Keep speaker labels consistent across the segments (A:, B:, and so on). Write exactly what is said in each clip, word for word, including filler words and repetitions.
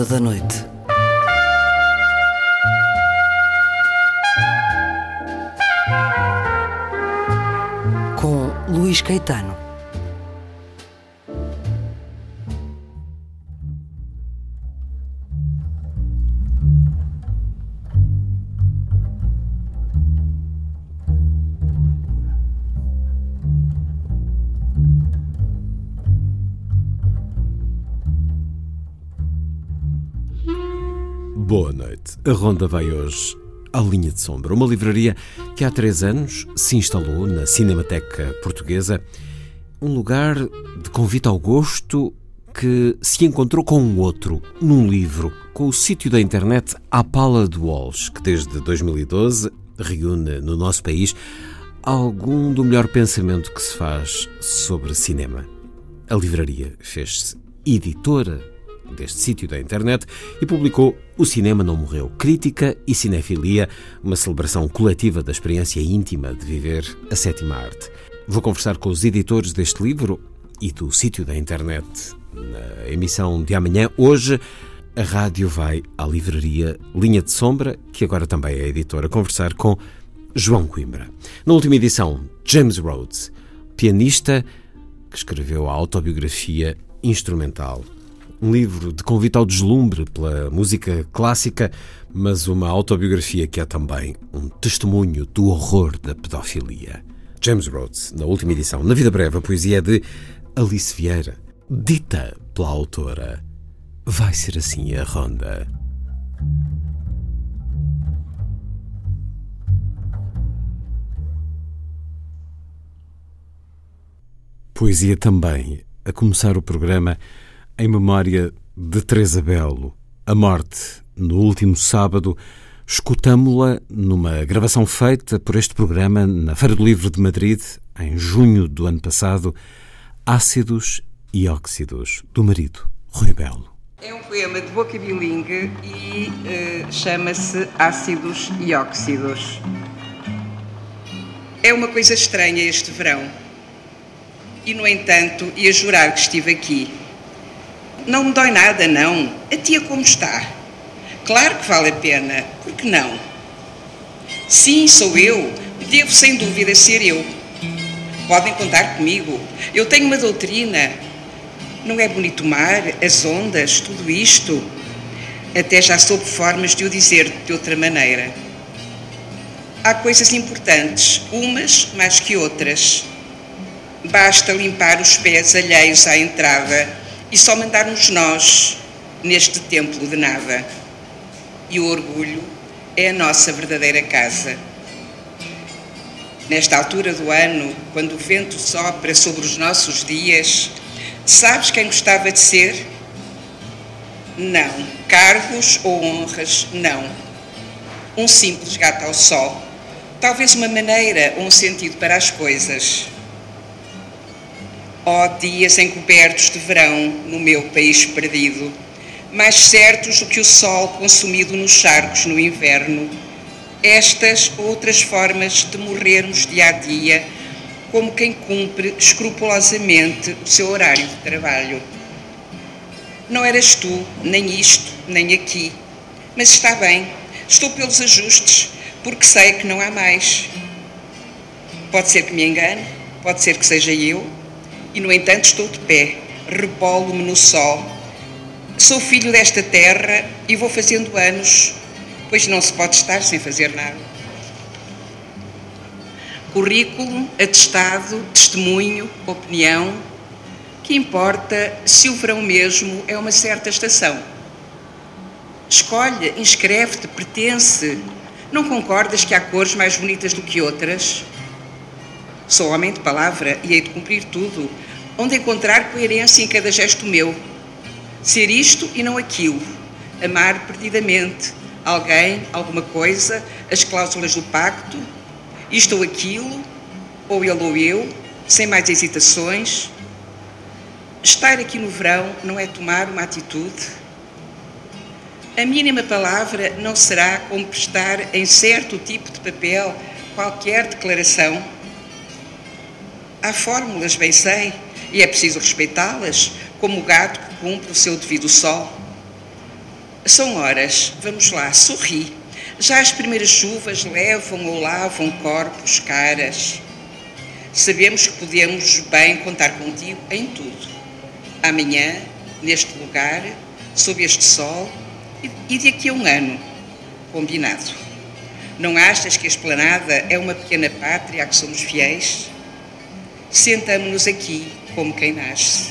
A: Ronda da Noite. Com Luís Caetano.
B: Boa noite. A Ronda vai hoje à Linha de Sombra, uma livraria que há três anos se instalou na Cinemateca Portuguesa, um lugar de convite ao gosto que se encontrou com um outro, num livro, com o sítio da internet À Pala de Walsh, que desde dois mil e doze reúne no nosso país algum do melhor pensamento que se faz sobre cinema. A livraria fez-se editora deste sítio da internet e publicou O Cinema Não Morreu, Crítica e Cinefilia, uma celebração coletiva da experiência íntima de viver a sétima arte. Vou conversar com os editores deste livro e do sítio da internet na emissão de amanhã. Hoje a rádio vai à livraria Linha de Sombra, que agora também é editora, conversar com João Coimbra. Na última edição, James Rhodes, pianista que escreveu a autobiografia instrumental. Um livro de convite ao deslumbre pela música clássica, mas uma autobiografia que é também um testemunho do horror da pedofilia. James Rhodes, na última edição. Na Vida Breve, a poesia é de Alice Vieira, dita pela autora. Vai ser assim a ronda. Poesia também, a começar o programa em memória de Teresa Belo. A morte, no último sábado, escutámo-la numa gravação feita por este programa na Feira do Livro de Madrid, em junho do ano passado, Ácidos e Óxidos, do marido, Rui Belo.
C: É um poema de boca bilingue e uh, chama-se Ácidos e Óxidos. É uma coisa estranha este verão. E, no entanto, ia jurar que estive aqui. Não me dói nada, não. A tia como está? Claro que vale a pena. Por que não? Sim, sou eu. Devo, sem dúvida, ser eu. Podem contar comigo. Eu tenho uma doutrina. Não é bonito o mar, as ondas, tudo isto? Até já soube formas de o dizer de outra maneira. Há coisas importantes, umas mais que outras. Basta limpar os pés alheios à entrada e só mandar uns nós neste templo de nada. E o orgulho é a nossa verdadeira casa. Nesta altura do ano, quando o vento sopra sobre os nossos dias, sabes quem gostava de ser? Não. Cargos ou honras, não. Um simples gato ao sol. Talvez uma maneira ou um sentido para as coisas. Ó oh, dias encobertos de verão no meu país perdido, mais certos do que o sol consumido nos charcos no inverno, estas outras formas de morrermos dia a dia, como quem cumpre escrupulosamente o seu horário de trabalho. Não eras tu, nem isto, nem aqui, mas está bem, estou pelos ajustes, porque sei que não há mais. Pode ser que me engane, pode ser que seja eu, e, no entanto, estou de pé, rebolo-me no sol. Sou filho desta terra e vou fazendo anos, pois não se pode estar sem fazer nada. Currículo, atestado, testemunho, opinião. Que importa se o verão mesmo é uma certa estação? Escolhe, inscreve-te, pertence. Não concordas que há cores mais bonitas do que outras? Sou homem de palavra e hei de cumprir tudo, onde encontrar coerência em cada gesto meu. Ser isto e não aquilo. Amar perdidamente alguém, alguma coisa, as cláusulas do pacto, isto ou aquilo, ou ele ou eu, sem mais hesitações. Estar aqui no verão não é tomar uma atitude. A mínima palavra não será como prestar em certo tipo de papel qualquer declaração. Há fórmulas, bem sei, e é preciso respeitá-las, como o gato que cumpre o seu devido sol. São horas, vamos lá, sorri. Já as primeiras chuvas levam ou lavam corpos, caras. Sabemos que podemos bem contar contigo em tudo. Amanhã, neste lugar, sob este sol, e daqui a um ano, combinado. Não achas que a esplanada é uma pequena pátria a que somos fiéis? Sentamo-nos aqui como quem nasce.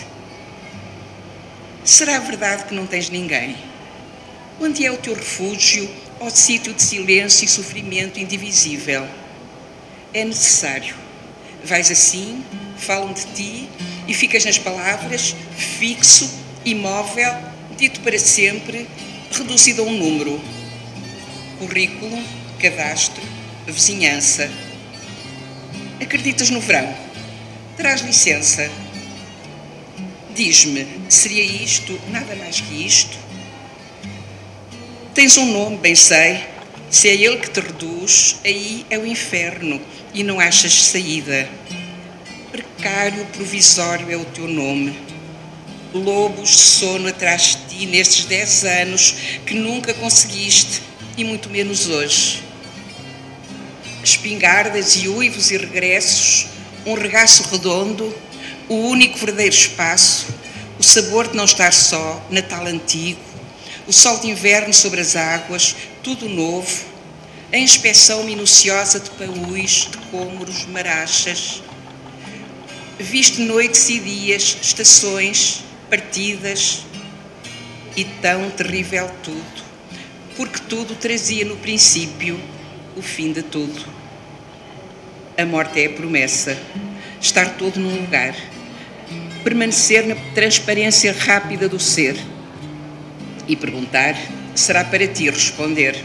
C: Será verdade que não tens ninguém? Onde é o teu refúgio, ó sítio de silêncio e sofrimento indivisível? É necessário. Vais assim, falam de ti e ficas nas palavras, fixo, imóvel, dito para sempre, reduzido a um número. Currículo, cadastro, vizinhança. Acreditas no verão? Terás licença. Diz-me, seria isto nada mais que isto? Tens um nome, bem sei. Se é ele que te reduz, aí é o inferno e não achas saída. Precário provisório é o teu nome. Lobos de sono atrás de ti nestes dez anos que nunca conseguiste, e muito menos hoje. Espingardas e uivos e regressos, um regaço redondo, o único verdadeiro espaço, o sabor de não estar só, Natal antigo, o sol de inverno sobre as águas, tudo novo, a inspeção minuciosa de paúis, de cômoros, marachas. Viste noites e dias, estações, partidas, e tão terrível tudo, porque tudo trazia no princípio o fim de tudo. A morte é a promessa, estar todo num lugar, permanecer na transparência rápida do ser e perguntar, será para ti responder.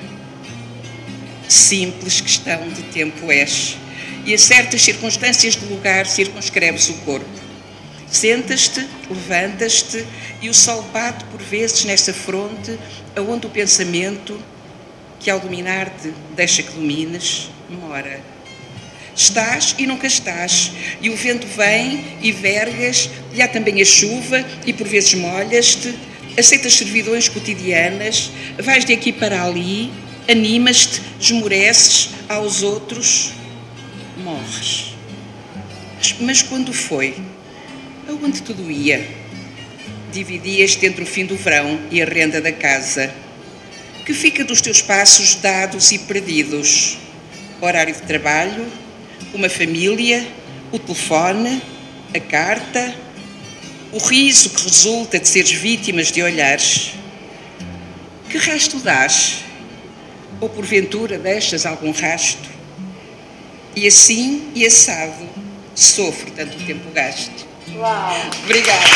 C: Simples questão de tempo és, e a certas circunstâncias de lugar circunscreves o corpo. Sentas-te, levantas-te e o sol bate por vezes nessa fronte aonde o pensamento, que ao dominar-te deixa que domines, mora. Estás e nunca estás, e o vento vem e vergas, e há também a chuva, e por vezes molhas-te, aceitas servidões cotidianas, vais de aqui para ali, animas-te, esmoreces aos outros, morres. Mas, mas quando foi? Aonde tudo ia? Dividias-te entre o fim do verão e a renda da casa. Que fica dos teus passos dados e perdidos? Horário de trabalho, uma família, o telefone, a carta, o riso que resulta de seres vítimas de olhares. Que rasto dás? Ou porventura deixas algum rasto? E assim e assado sofro tanto tempo gasto.
D: Uau!
C: Obrigada.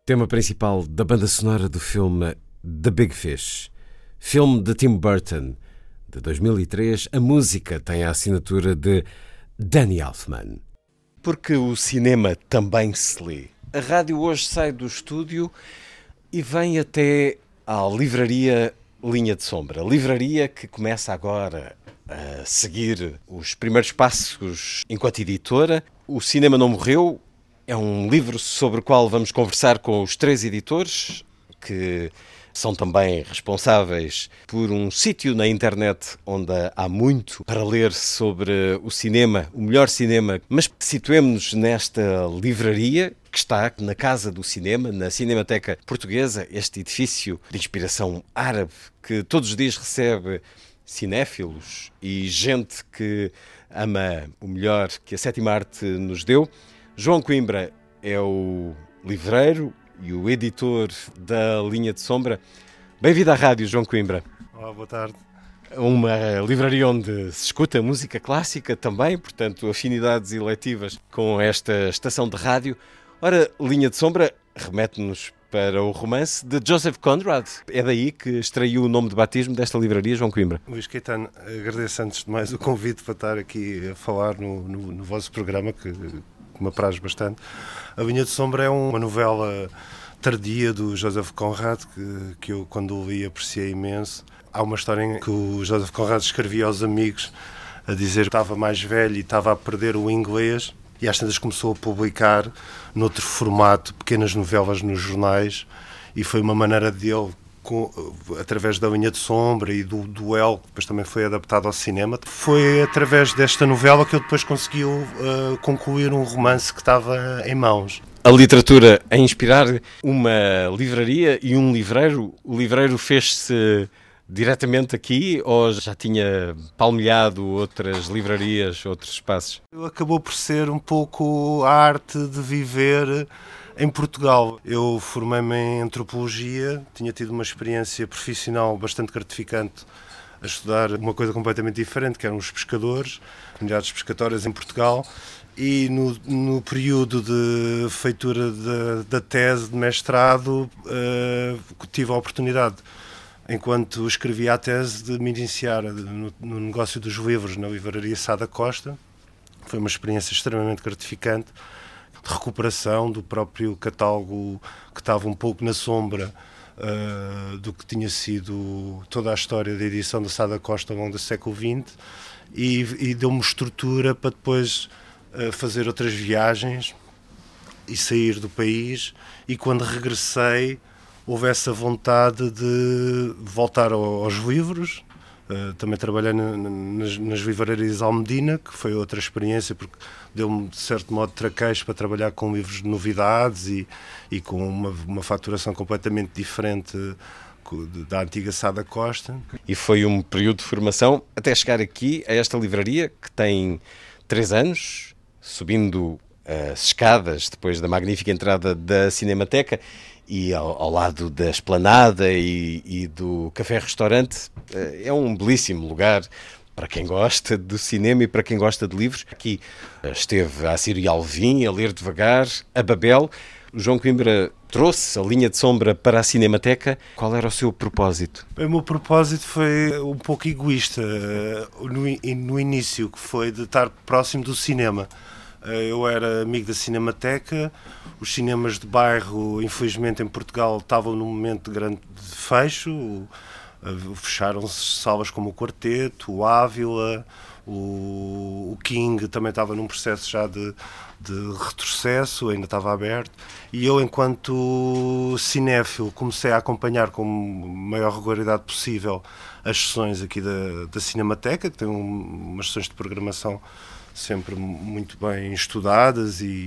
B: Tema principal da banda sonora do filme The Big Fish, filme de Tim Burton, de dois mil e três. A música tem a assinatura de Danny Elfman. Porque o cinema também se lê. A rádio hoje sai do estúdio e vem até à livraria Linha de Sombra. Livraria que começa agora a seguir os primeiros passos enquanto editora. O Cinema Não Morreu é um livro sobre o qual vamos conversar com os três editores, que são também responsáveis por um sítio na internet onde há muito para ler sobre o cinema, o melhor cinema. Mas situemos-nos nesta livraria que está na Casa do Cinema, na Cinemateca Portuguesa, este edifício de inspiração árabe que todos os dias recebe cinéfilos e gente que ama o melhor que a sétima arte nos deu. João Coimbra é o livreiro e o editor da Linha de Sombra. Bem-vindo à rádio, João Coimbra.
D: Olá, boa tarde.
B: Uma livraria onde se escuta música clássica também, portanto, afinidades eletivas com esta estação de rádio. Ora, Linha de Sombra remete-nos para o romance de Joseph Conrad. É daí que extraiu o nome de batismo desta livraria, João Coimbra.
D: Luís Caetano, agradeço antes de mais o convite para estar aqui a falar no, no, no vosso programa, que, que me apraz bastante. A Linha de Sombra é uma novela tardia do Joseph Conrad, que, que eu, quando o li, apreciei imenso. Há uma história em que o Joseph Conrad escrevia aos amigos a dizer que estava mais velho e estava a perder o inglês, e às tantas começou a publicar noutro formato pequenas novelas nos jornais, e foi uma maneira dele, com, através da Linha de Sombra e do duelo, que depois também foi adaptado ao cinema, foi através desta novela que ele depois conseguiu uh, concluir um romance que estava em mãos.
B: A literatura a inspirar uma livraria e um livreiro. O livreiro fez-se diretamente aqui ou já tinha palmilhado outras livrarias, outros espaços?
D: Acabou por ser um pouco a arte de viver em Portugal. Eu formei-me em Antropologia, tinha tido uma experiência profissional bastante gratificante a estudar uma coisa completamente diferente, que eram os pescadores, unidades pescatórias em Portugal, e no, no período de feitura da, da tese de mestrado uh, tive a oportunidade, enquanto escrevia a tese, de me iniciar no, no negócio dos livros na livraria Sá da Costa. Foi uma experiência extremamente gratificante, de recuperação do próprio catálogo que estava um pouco na sombra uh, do que tinha sido toda a história da edição da Sá da Costa ao longo do século vinte, e, e deu-me estrutura para depois uh, fazer outras viagens e sair do país, e quando regressei houve essa vontade de voltar aos livros. Uh, também trabalhei na, nas, nas livrarias Almedina, que foi outra experiência, porque deu-me, de certo modo, traquejo para trabalhar com livros de novidades e, e com uma, uma faturação completamente diferente da antiga Sá da Costa.
B: E foi um período de formação até chegar aqui a esta livraria, que tem três anos, subindo as escadas depois da magnífica entrada da Cinemateca, e ao, ao lado da esplanada e, e do café-restaurante. É um belíssimo lugar para quem gosta do cinema e para quem gosta de livros. Aqui esteve a Círio Alvim a ler devagar, a Babel. O João Coimbra trouxe a Linha de Sombra para a Cinemateca. Qual era o seu propósito?
D: O meu propósito foi um pouco egoísta no, no início, que foi de estar próximo do cinema. Eu era amigo da Cinemateca, os cinemas de bairro, infelizmente em Portugal, estavam num momento de grande fecho, fecharam-se salas como o Quarteto, o Ávila, o, o King também estava num processo já de, de retrocesso, ainda estava aberto, e eu, enquanto cinéfilo, comecei a acompanhar com a maior regularidade possível as sessões aqui da, da Cinemateca, que tem um, umas sessões de programação sempre muito bem estudadas, e,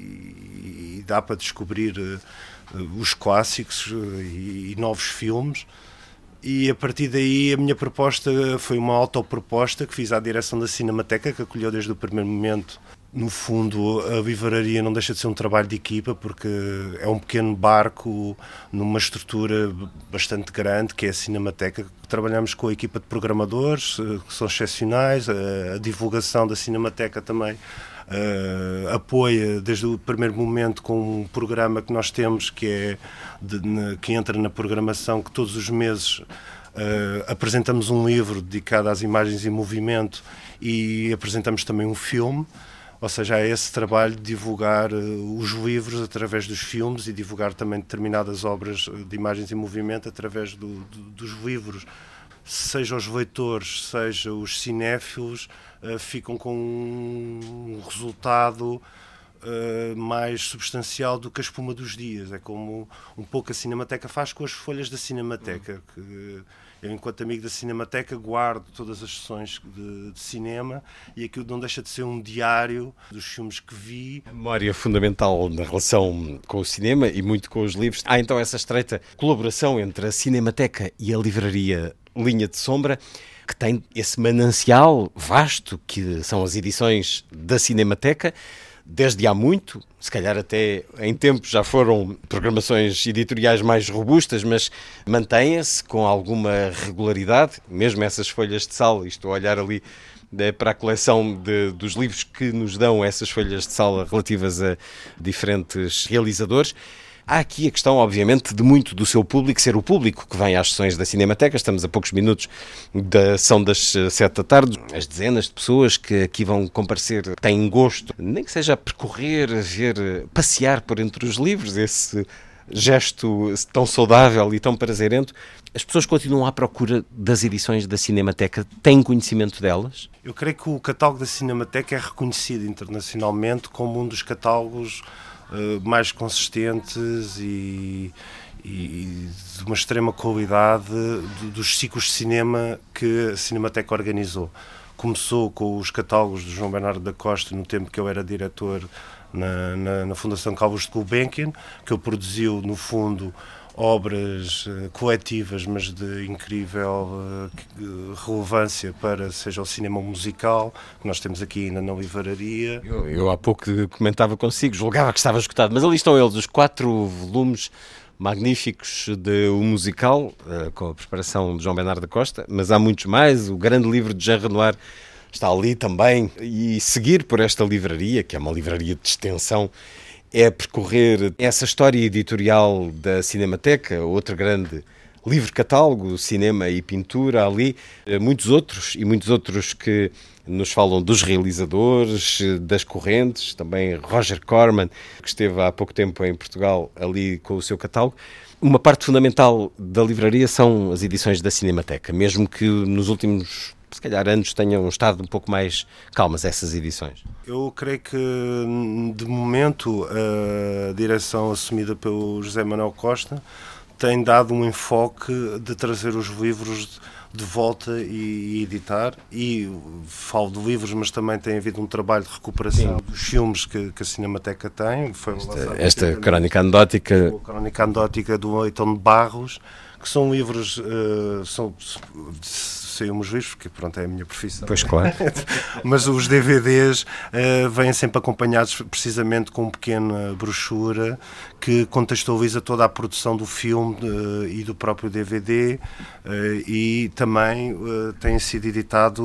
D: e dá para descobrir uh, os clássicos uh, e, e novos filmes. E a partir daí a minha proposta foi uma autoproposta que fiz à direção da Cinemateca, que acolheu desde o primeiro momento. No fundo, a livraria não deixa de ser um trabalho de equipa, porque é um pequeno barco numa estrutura bastante grande, que é a Cinemateca. Trabalhamos com a equipa de programadores, que são excepcionais, a, a divulgação da Cinemateca também uh, apoia desde o primeiro momento com um programa que nós temos, que, é de, na, que entra na programação, que todos os meses uh, apresentamos um livro dedicado às imagens em movimento e apresentamos também um filme. Ou seja, há esse trabalho de divulgar uh, os livros através dos filmes e divulgar também determinadas obras de imagens em movimento através do, do, dos livros. Seja os leitores, seja os cinéfilos, uh, ficam com um resultado uh, mais substancial do que a espuma dos dias. É como um pouco a Cinemateca faz com as folhas da Cinemateca, que eu, enquanto amigo da Cinemateca, guardo todas as sessões de, de cinema e aquilo não deixa de ser um diário dos filmes que vi.
B: Memória fundamental na relação com o cinema e muito com os livros. Há então essa estreita colaboração entre a Cinemateca e a livraria Linha de Sombra, que tem esse manancial vasto que são as edições da Cinemateca, desde há muito, se calhar até em tempos já foram programações editoriais mais robustas, mas mantêm-se com alguma regularidade, mesmo essas folhas de sal, estou a olhar ali para a coleção de, dos livros que nos dão essas folhas de sal relativas a diferentes realizadores. Há aqui a questão, obviamente, de muito do seu público ser o público que vem às sessões da Cinemateca. Estamos a poucos minutos da sessão das sete da tarde. As dezenas de pessoas que aqui vão comparecer têm gosto, nem que seja a percorrer, a ver, passear por entre os livros, esse gesto tão saudável e tão prazerento. As pessoas continuam à procura das edições da Cinemateca. Têm conhecimento delas?
D: Eu creio que o catálogo da Cinemateca é reconhecido internacionalmente como um dos catálogos Uh, mais consistentes e, e de uma extrema qualidade de, dos ciclos de cinema que a Cinemateca organizou. Começou com os catálogos do João Bernardo da Costa, no tempo que eu era diretor na, na, na Fundação Carlos de Gulbenkian, que ele produziu, no fundo, obras uh, coletivas, mas de incrível uh, relevância para, seja o cinema musical, que nós temos aqui ainda na livraria.
B: Eu, eu há pouco comentava consigo, julgava que estava esgotado, mas ali estão eles, os quatro volumes magníficos de O Musical, uh, com a preparação de João Bernardo da Costa, mas há muitos mais. O grande livro de Jean Renoir está ali também, e seguir por esta livraria, que é uma livraria de extensão, é percorrer essa história editorial da Cinemateca, outro grande livro-catálogo, cinema e pintura ali, muitos outros, e muitos outros que nos falam dos realizadores, das correntes, também Roger Corman, que esteve há pouco tempo em Portugal ali com o seu catálogo. Uma parte fundamental da livraria são as edições da Cinemateca, mesmo que nos últimos, se calhar, anos tenham estado um pouco mais calmas essas edições.
D: Eu creio que, de momento, a direção assumida pelo José Manuel Costa tem dado um enfoque de trazer os livros de volta e, e editar, e falo de livros, mas também tem havido um trabalho de recuperação Sim. dos filmes que, que a Cinemateca tem. Foi
B: esta esta crónica anedótica.
D: A crónica anedótica do Leitão de Barros, que são livros, uh, são, saiu uns livros, porque pronto, é a minha profissão.
B: Pois claro.
D: Mas os D V Ds uh, vêm sempre acompanhados precisamente com uma pequena brochura que contextualiza toda a produção do filme uh, e do próprio D V D, uh, e também uh, têm sido editados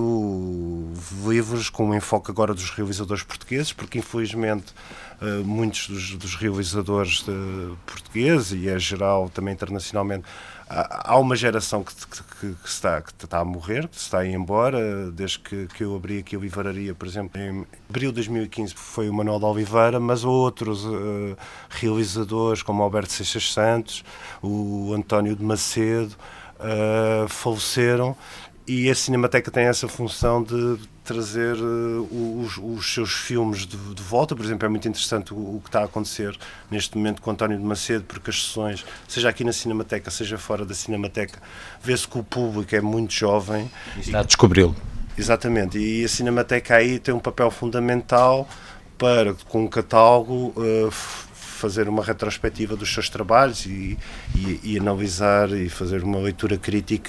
D: livros com um enfoque agora dos realizadores portugueses, porque infelizmente Uh, muitos dos, dos realizadores uh, portugueses, e é geral também internacionalmente, há, há uma geração que, que, que, que, está, que está a morrer, que está a ir embora, desde que, que eu abri aqui a livraria, por exemplo, em abril de dois mil e quinze foi o Manuel de Oliveira, mas outros uh, realizadores como Alberto Seixas Santos, o António de Macedo, uh, faleceram, e a Cinemateca tem essa função de trazer uh, os, os seus filmes de, de volta. Por exemplo, é muito interessante o, o que está a acontecer neste momento com António de Macedo, porque as sessões, seja aqui na Cinemateca, seja fora da Cinemateca, vê-se que o público é muito jovem.
B: E está a descobri-lo.
D: Exatamente, e a Cinemateca aí tem um papel fundamental para, com o catálogo, uh, fazer uma retrospectiva dos seus trabalhos e, e, e analisar e fazer uma leitura crítica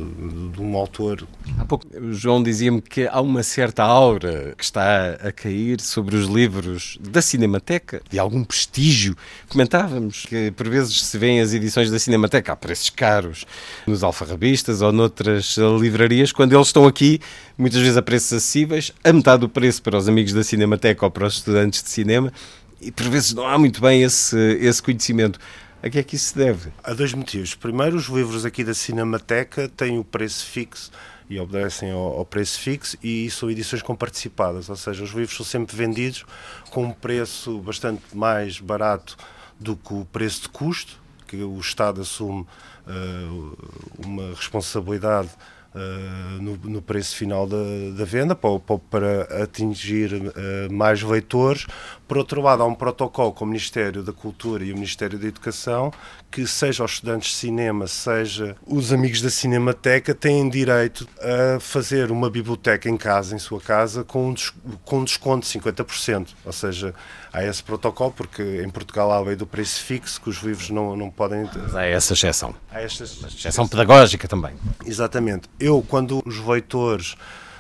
D: de um autor.
B: Há pouco o João dizia-me que há uma certa aura que está a cair sobre os livros da Cinemateca, de algum prestígio. Comentávamos que por vezes se vêem as edições da Cinemateca a preços caros nos alfarrabistas ou noutras livrarias, quando eles estão aqui, muitas vezes a preços acessíveis, a metade do preço para os amigos da Cinemateca ou para os estudantes de cinema, e por vezes não há muito bem esse, esse conhecimento. A que é que isso se deve?
D: Há dois motivos. Primeiro, os livros aqui da Cinemateca têm o preço fixo e obedecem ao, ao preço fixo, e são edições comparticipadas, ou seja, os livros são sempre vendidos com um preço bastante mais barato do que o preço de custo, que o Estado assume uh, uma responsabilidade Uh, no, no preço final da, da venda para, para atingir uh, mais leitores. Por outro lado, há um protocolo com o Ministério da Cultura e o Ministério da Educação que, seja os estudantes de cinema, seja os amigos da Cinemateca, têm direito a fazer uma biblioteca em casa, em sua casa, com um, des, com um desconto de cinquenta por cento. Ou seja, há esse protocolo, porque em Portugal há a lei do preço fixo, que os livros não, não podem...
B: Mas há essa exceção.
D: Há esta
B: exceção pedagógica também.
D: Exatamente. Eu, quando os leitores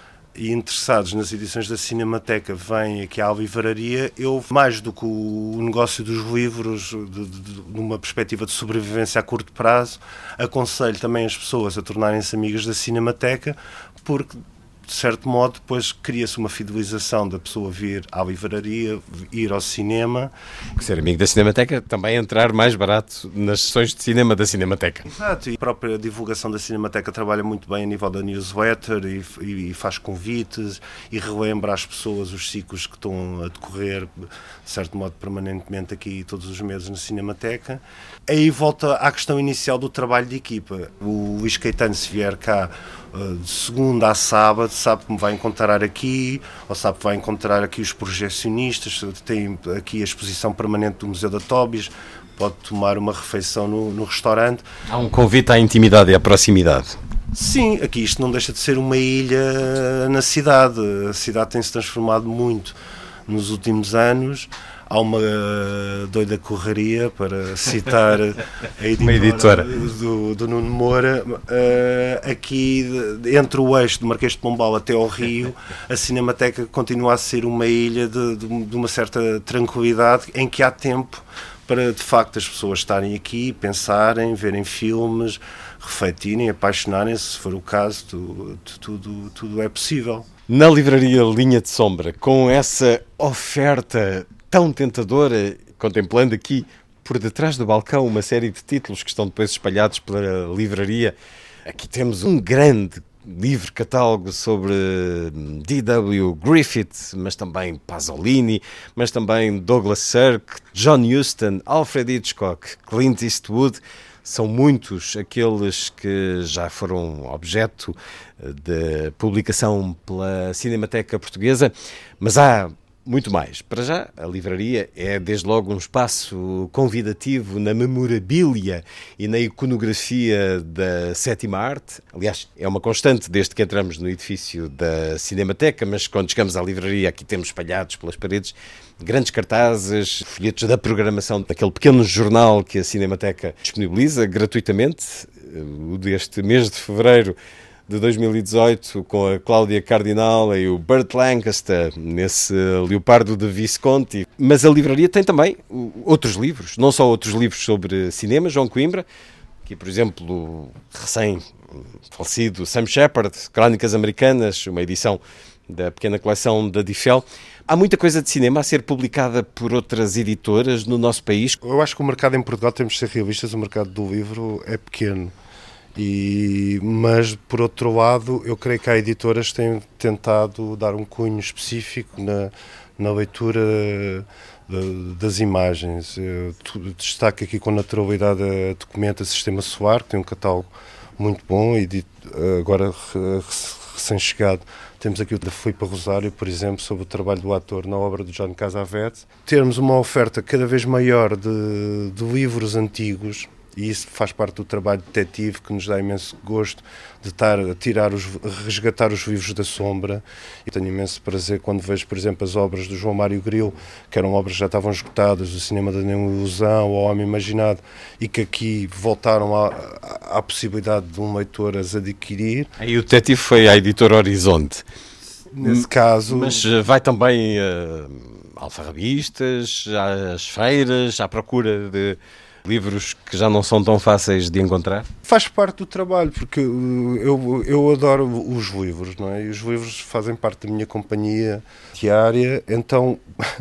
D: e interessados nas edições da Cinemateca vêm aqui à livraria, eu, mais do que o negócio dos livros, de, de, de uma perspectiva de sobrevivência a curto prazo, aconselho também as pessoas a tornarem-se amigas da Cinemateca, porque, de certo modo, depois cria-se uma fidelização da pessoa vir à livraria, ir ao cinema.
B: Ser amigo da Cinemateca também entrar mais barato nas sessões de cinema da Cinemateca.
D: Exato, e a própria divulgação da Cinemateca trabalha muito bem a nível da newsletter e, e, e faz convites e relembra às pessoas os ciclos que estão a decorrer, de certo modo, permanentemente aqui todos os meses na Cinemateca. Aí volta à questão inicial do trabalho de equipa. O Luís Caetano, se vier cá de segunda a sábado, sabe que me vai encontrar aqui, ou sabe que vai encontrar aqui os projecionistas, tem aqui a exposição permanente do Museu da Tóbias, pode tomar uma refeição no, no restaurante.
B: Há um convite à intimidade e à proximidade.
D: Sim, aqui isto não deixa de ser uma ilha na cidade. A cidade tem-se transformado muito nos últimos anos. Há uma doida correria, para citar a editora, editora. Do, do Nuno Moura, uh, aqui entre o eixo do Marquês de Pombal até ao Rio, a Cinemateca continua a ser uma ilha de, de, de uma certa tranquilidade, em que há tempo para, de facto, as pessoas estarem aqui, pensarem, verem filmes, refletirem, apaixonarem-se, se for o caso, tudo, tudo, tudo é possível.
B: Na livraria Linha de Sombra, com essa oferta tão tentadora, contemplando aqui por detrás do balcão uma série de títulos que estão depois espalhados pela livraria, aqui temos um grande livro catálogo sobre D W Griffith, mas também Pasolini, mas também Douglas Sirk, John Huston, Alfred Hitchcock, Clint Eastwood. São muitos aqueles que já foram objeto de publicação pela Cinemateca Portuguesa, mas há muito mais. Para já, a livraria é desde logo um espaço convidativo na memorabilia e na iconografia da sétima arte. Aliás, é uma constante desde que entramos no edifício da Cinemateca, mas quando chegamos à livraria aqui temos espalhados pelas paredes grandes cartazes, folhetos da programação daquele pequeno jornal que a Cinemateca disponibiliza gratuitamente, o deste mês de fevereiro de dois mil e dezoito, com a Cláudia Cardinal e o Burt Lancaster, nesse Leopardo de Visconti. Mas a livraria tem também outros livros, não só outros livros sobre cinema, João Coimbra, aqui, por exemplo, o recém-falecido Sam Shepard, Crónicas Americanas, uma edição da pequena coleção da Difel. Há muita coisa de cinema a ser publicada por outras editoras no nosso país.
D: Eu acho que o mercado em Portugal, temos de ser realistas, o mercado do livro é pequeno. E, mas, por outro lado, eu creio que há editoras que têm tentado dar um cunho específico na, na leitura de, das imagens. Eu destaco aqui com naturalidade a Documenta Sistema Solar, que tem um catálogo muito bom, e agora recém-chegado temos aqui o da Filipe Rosário, por exemplo, sobre o trabalho do ator na obra de John Cassavetes. Termos uma oferta cada vez maior de, de livros antigos, E isso faz parte do trabalho detetive que nos dá imenso gosto de estar a tirar os, a resgatar os vivos da sombra. E tenho imenso prazer quando vejo, por exemplo, as obras do João Mário Grilo, que eram obras que já estavam esgotadas, o Cinema da Ilusão, O Homem Imaginado, e que aqui voltaram à, à possibilidade de um leitor as adquirir.
B: Aí o detetive foi à editora Horizonte.
D: Nesse caso...
B: Mas vai também a alfarrabistas, às feiras, à procura de livros que já não são tão fáceis de encontrar?
D: Faz parte do trabalho, porque eu, eu adoro os livros, não é? E os livros fazem parte da minha companhia diária, então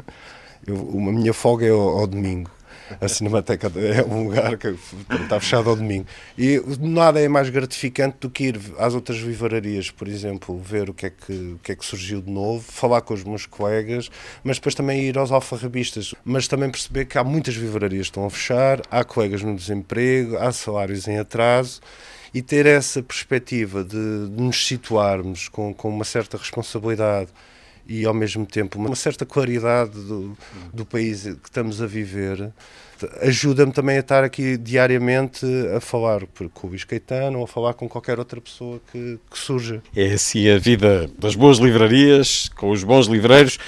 D: eu, a minha folga é ao, ao domingo. A Cinemateca é um lugar que está fechado ao domingo. E nada é mais gratificante do que ir às outras livrarias, por exemplo, ver o que é que, o que é que surgiu de novo, falar com os meus colegas, mas depois também ir aos alfarrabistas. Mas também perceber que há muitas livrarias que estão a fechar, há colegas no desemprego, há salários em atraso, e ter essa perspectiva de, de nos situarmos com, com uma certa responsabilidade e ao mesmo tempo uma certa claridade do, do país que estamos a viver, ajuda-me também a estar aqui diariamente a falar com o Luís Caetano ou a falar com qualquer outra pessoa que, que surja.
B: É assim a vida das boas livrarias, com os bons livreiros.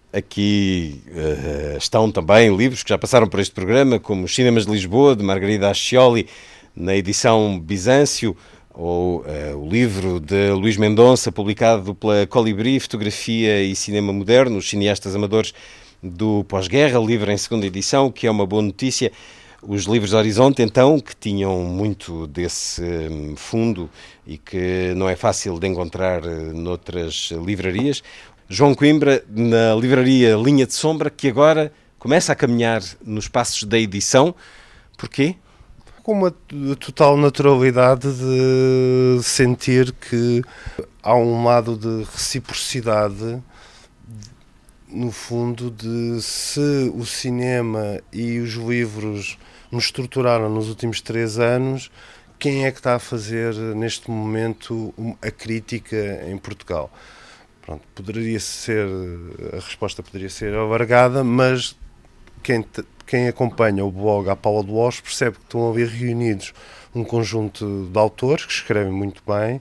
B: Aqui uh, estão também livros que já passaram por este programa, como Os Cinemas de Lisboa, de Margarida Ascioli, na edição Bizâncio, ou uh, o livro de Luís Mendonça, publicado pela Colibri, Fotografia e Cinema Moderno, os cineastas amadores do pós-guerra, livro em segunda edição, que é uma boa notícia. Os livros Horizonte, então, que tinham muito desse um, fundo e que não é fácil de encontrar uh, noutras livrarias. João Coimbra, na livraria Linha de Sombra, que agora começa a caminhar nos passos da edição. Porquê?
D: Com uma total naturalidade de sentir que há um lado de reciprocidade, no fundo, de se o cinema e os livros nos estruturaram nos últimos três anos, quem é que está a fazer neste momento a crítica em Portugal? Pronto, poderia ser, a resposta poderia ser alargada, mas quem te, Quem acompanha o blog à Paula de Walsh percebe que estão ali reunidos um conjunto de autores que escrevem muito bem,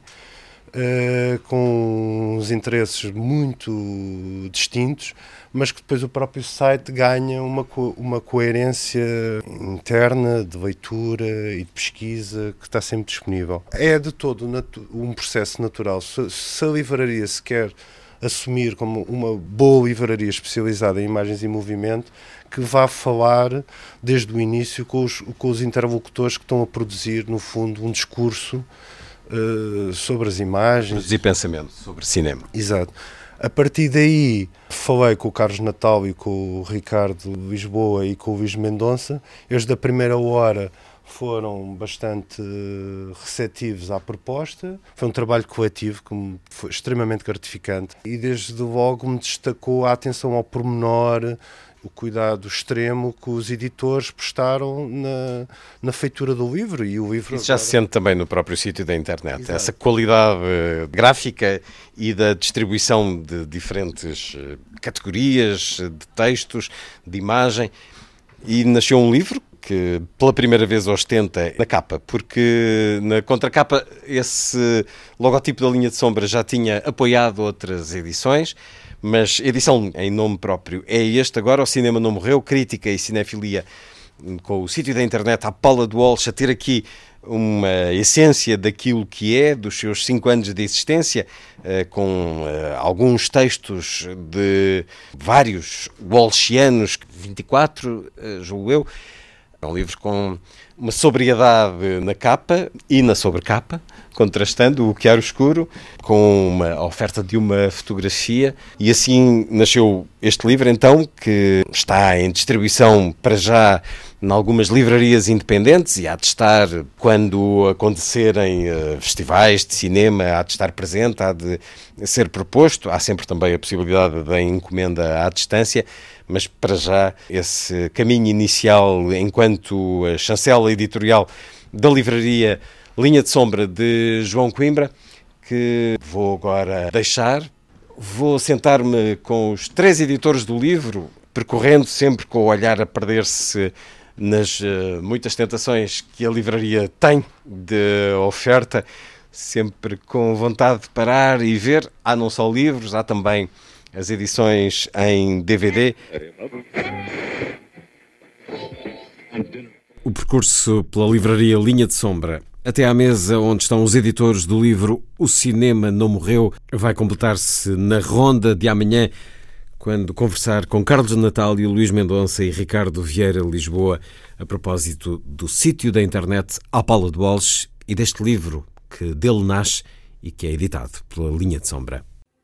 D: uh, com uns interesses muito distintos, mas que depois o próprio site ganha uma, co- uma coerência interna de leitura e de pesquisa que está sempre disponível. É de todo natu- um processo natural. Se, se a livraria se quer assumir como uma boa livraria especializada em imagens e movimento, que vá falar desde o início com os, com os interlocutores que estão a produzir, no fundo, um discurso uh, sobre as imagens.
B: E pensamento sobre cinema.
D: Exato. A partir daí, falei com o Carlos Natal e com o Ricardo Lisboa e com o Luís Mendonça. Eles, da primeira hora, foram bastante receptivos à proposta. Foi um trabalho coletivo que me foi extremamente gratificante. E desde logo me destacou a atenção ao pormenor, o cuidado extremo que os editores prestaram na, na feitura do livro. E o livro
B: Isso já
D: agora...
B: se sente também no próprio sítio da internet.
D: Exato.
B: Essa qualidade gráfica e da distribuição de diferentes categorias, de textos, de imagem. E nasceu um livro que pela primeira vez ostenta na capa, porque na contracapa esse logotipo da Linha de Sombra já tinha apoiado outras edições, mas edição em nome próprio é este agora. O Cinema Não Morreu, crítica e cinefilia, com o sítio da internet à Paula de Walsh, a ter aqui uma essência daquilo que é, dos seus cinco anos de existência, com alguns textos de vários walshianos, vinte e quatro, julgo eu. É um livro com uma sobriedade na capa e na sobrecapa, contrastando o chiaro escuro com uma oferta de uma fotografia, e assim nasceu este livro, então, que está em distribuição para já em algumas livrarias independentes e há de estar, quando acontecerem uh, festivais de cinema, há de estar presente, há de ser proposto. Há sempre também a possibilidade da encomenda à distância, mas para já esse caminho inicial enquanto chancela editorial da livraria Linha de Sombra de João Coimbra, que vou agora deixar. Vou sentar-me com os três editores do livro, percorrendo sempre com o olhar a perder-se nas uh, muitas tentações que a livraria tem de oferta, sempre com vontade de parar e ver. Há não só livros, há também as edições em D V D. O percurso pela livraria Linha de Sombra até à mesa onde estão os editores do livro O Cinema Não Morreu vai completar-se na ronda de amanhã, quando conversar com Carlos Natal e Luís Mendonça e Ricardo Vieira Lisboa a propósito do sítio da internet À Pala de Boles e deste livro que dele nasce e que é editado pela Linha de Sombra.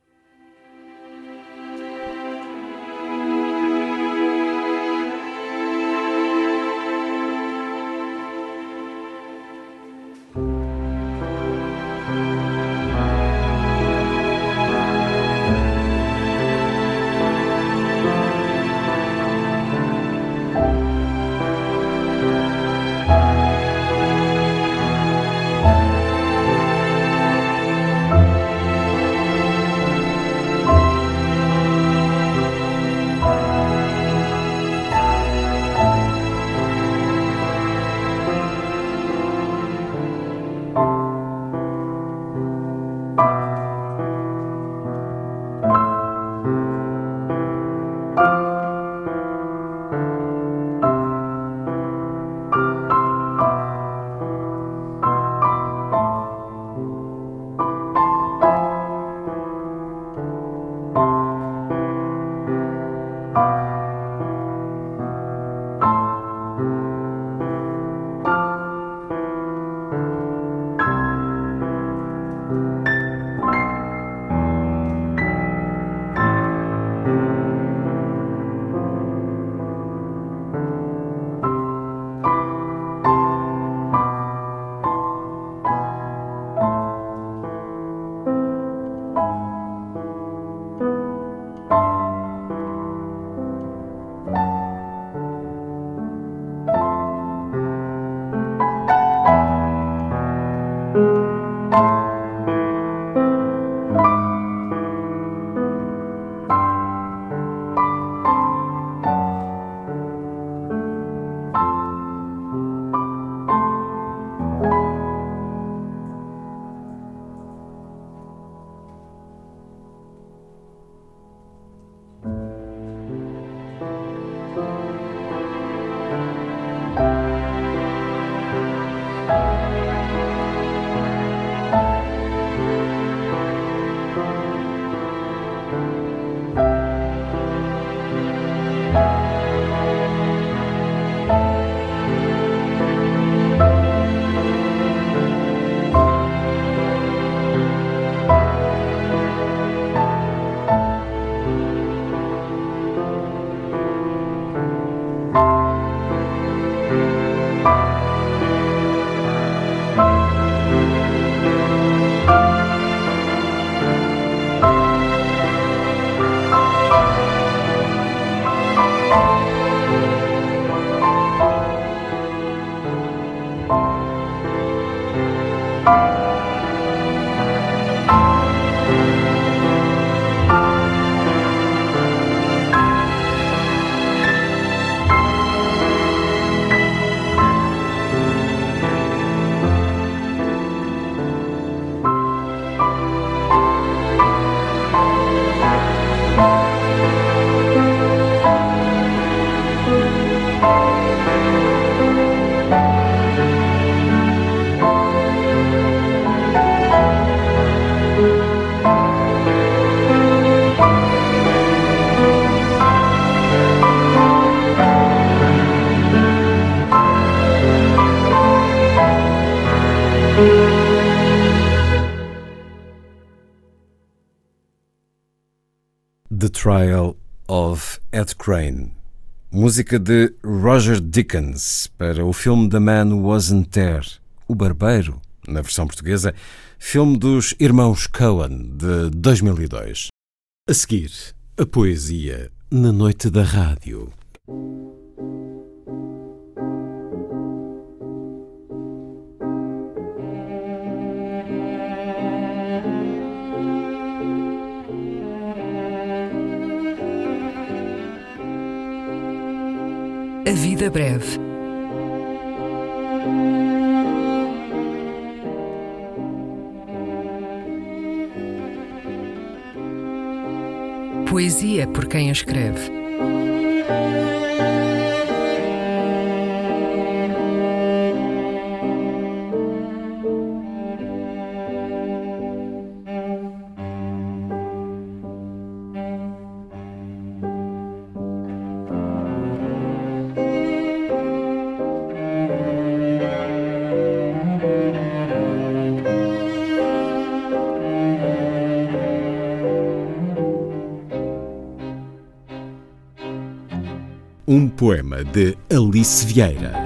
B: The Trial of Ed Crane, música de Roger Dickens para o filme The Man Who Wasn't There, O Barbeiro, na versão portuguesa, filme dos irmãos Coen, de dois mil e dois. A seguir, a poesia na noite da rádio.
A: A vida breve, Poesia por quem a escreve.
B: Um poema de Alice Vieira.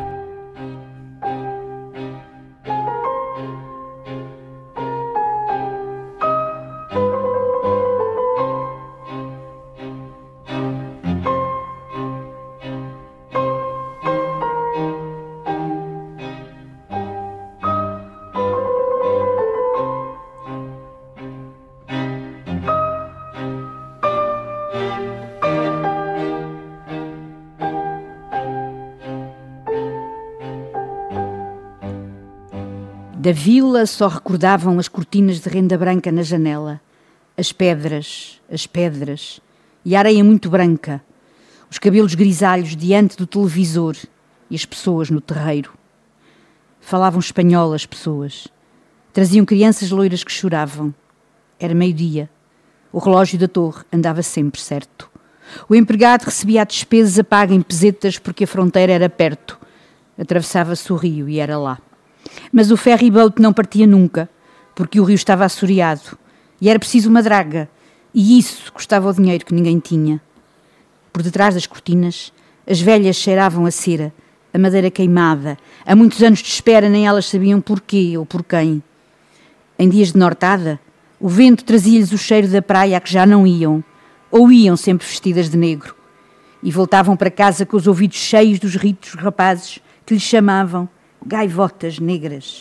E: Da vila só recordavam as cortinas de renda branca na janela, as pedras, as pedras e a areia muito branca, os cabelos grisalhos diante do televisor e as pessoas no terreiro. Falavam espanhol as pessoas, traziam crianças loiras que choravam. Era meio-dia, o relógio da torre andava sempre certo. O empregado recebia a despesa paga em pesetas porque a fronteira era perto. Atravessava-se o rio e era lá. Mas o ferry boat não partia nunca, porque o rio estava assoreado e era preciso uma draga, e isso custava o dinheiro que ninguém tinha. Por detrás das cortinas, as velhas cheiravam a cera, a madeira queimada. Há muitos anos de espera nem elas sabiam porquê ou por quem. Em dias de nortada, o vento trazia-lhes o cheiro da praia a que já não iam, ou iam sempre vestidas de negro, e voltavam para casa com os ouvidos cheios dos ritos rapazes que lhes chamavam gaivotas negras.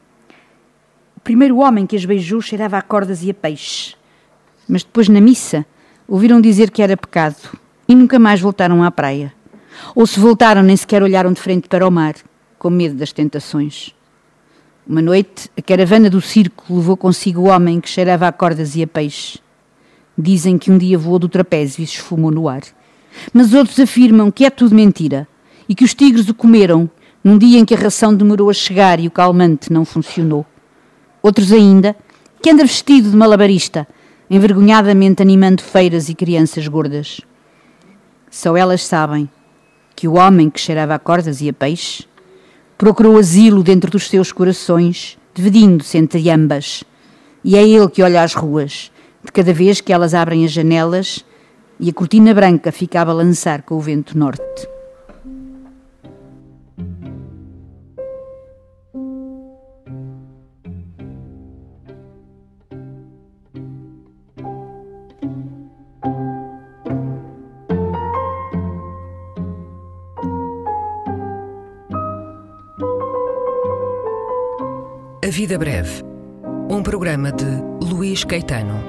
E: O primeiro homem que as beijou cheirava a cordas e a peixe. Mas depois, na missa, ouviram dizer que era pecado e nunca mais voltaram à praia. Ou se voltaram, nem sequer olharam de frente para o mar, com medo das tentações. Uma noite, a caravana do circo levou consigo o homem que cheirava a cordas e a peixe. Dizem que um dia voou do trapézio e se esfumou no ar. Mas outros afirmam que é tudo mentira e que os tigres o comeram num dia em que a ração demorou a chegar e o calmante não funcionou. Outros ainda, que anda vestido de malabarista, envergonhadamente animando feiras e crianças gordas. Só elas sabem que o homem que cheirava a cordas e a peixe procurou asilo dentro dos seus corações, dividindo-se entre ambas. E é ele que olha às ruas, de cada vez que elas abrem as janelas e a cortina branca fica a balançar com o vento norte.
A: A Vida Breve, um programa de Luís Caetano.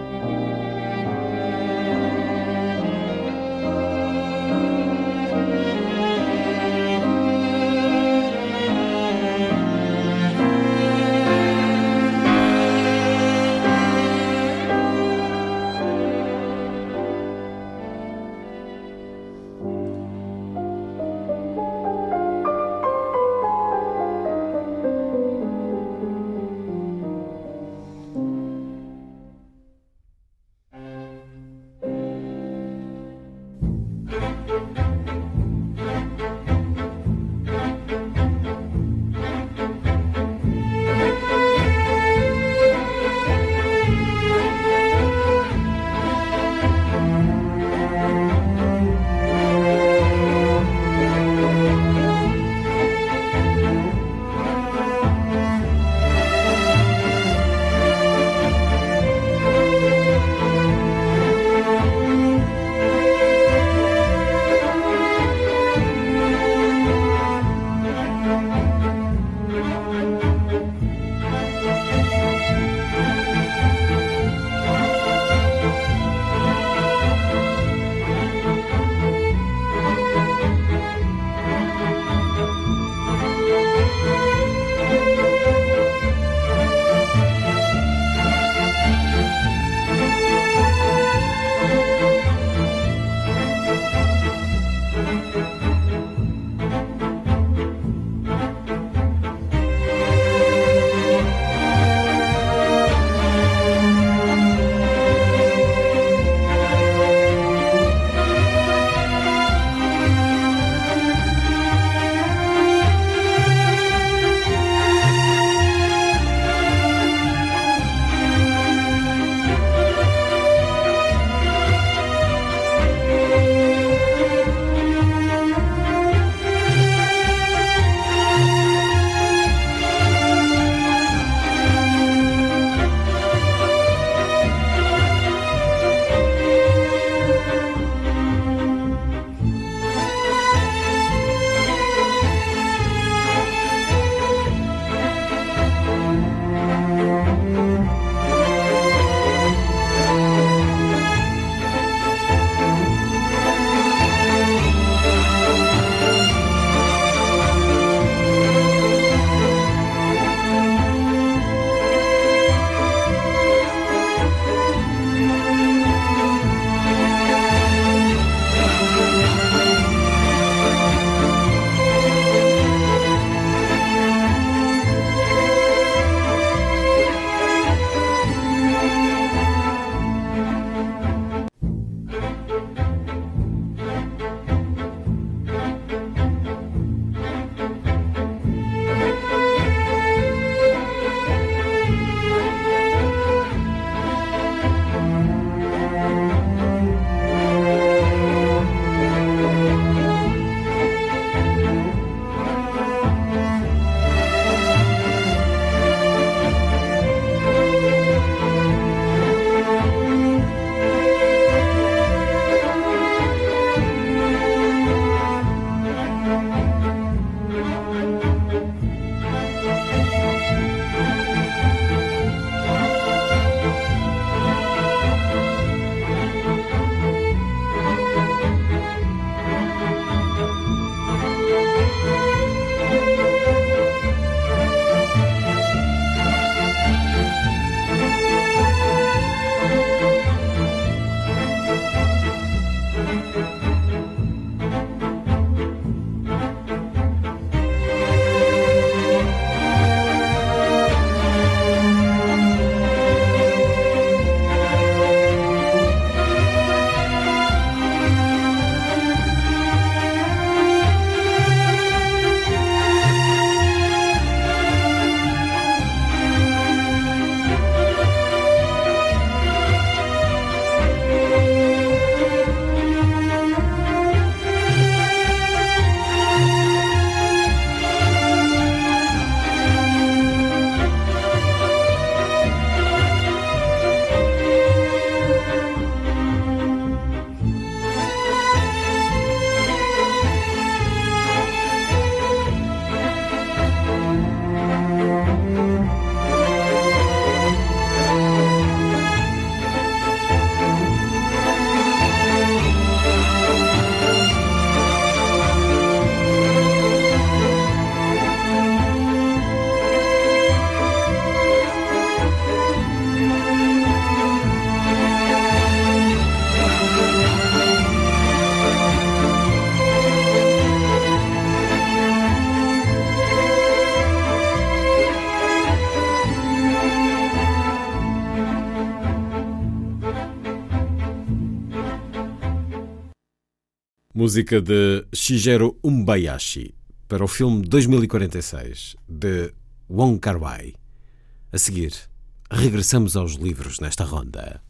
B: Música de Shigeru Umbayashi para o filme dois mil e quarenta e seis de Wong Kar-wai. A seguir, regressamos aos livros nesta ronda.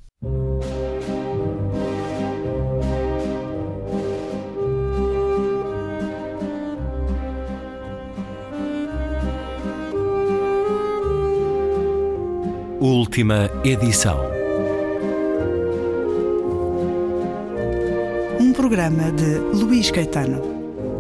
F: Última edição.
G: Um programa de Luís Caetano.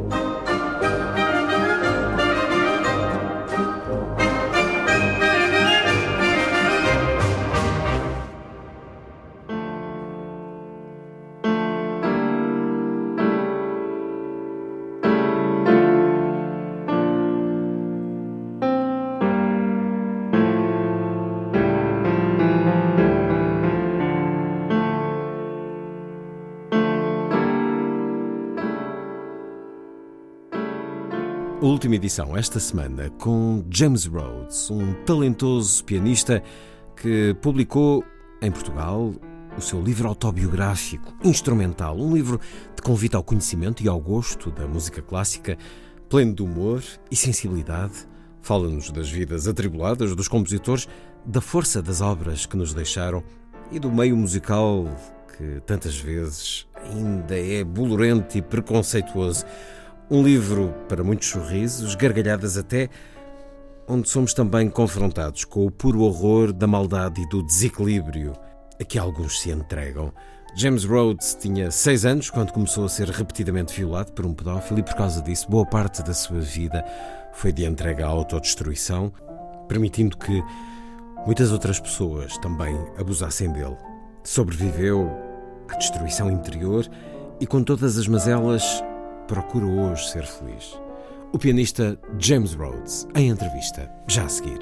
B: Última edição esta semana com James Rhodes, um talentoso pianista que publicou em Portugal o seu livro autobiográfico, instrumental, um livro de convite ao conhecimento e ao gosto da música clássica, pleno de humor e sensibilidade. Fala-nos das vidas atribuladas dos compositores, da força das obras que nos deixaram e do meio musical que tantas vezes ainda é bolorento e preconceituoso. Um livro para muitos sorrisos, gargalhadas até, onde somos também confrontados com o puro horror da maldade e do desequilíbrio a que alguns se entregam. James Rhodes tinha seis anos quando começou a ser repetidamente violado por um pedófilo e, por causa disso, boa parte da sua vida foi de entrega à autodestruição, permitindo que muitas outras pessoas também abusassem dele. Sobreviveu à destruição interior e, com todas as mazelas, procura hoje ser feliz. O pianista James Rhodes, em entrevista, já a seguir.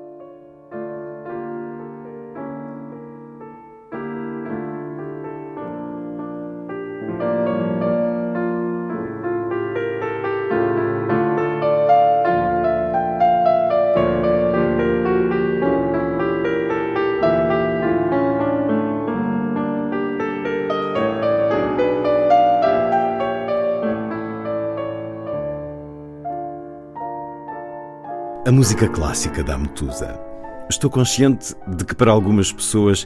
F: A música clássica dá-me tusa. Estou consciente de que para algumas pessoas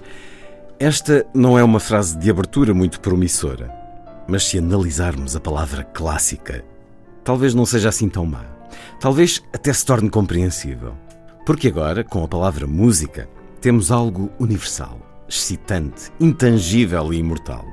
F: esta não é uma frase de abertura muito promissora, mas se analisarmos a palavra clássica, talvez não seja assim tão má. Talvez até se torne compreensível. Porque agora, com a palavra música, temos algo universal, excitante, intangível e imortal.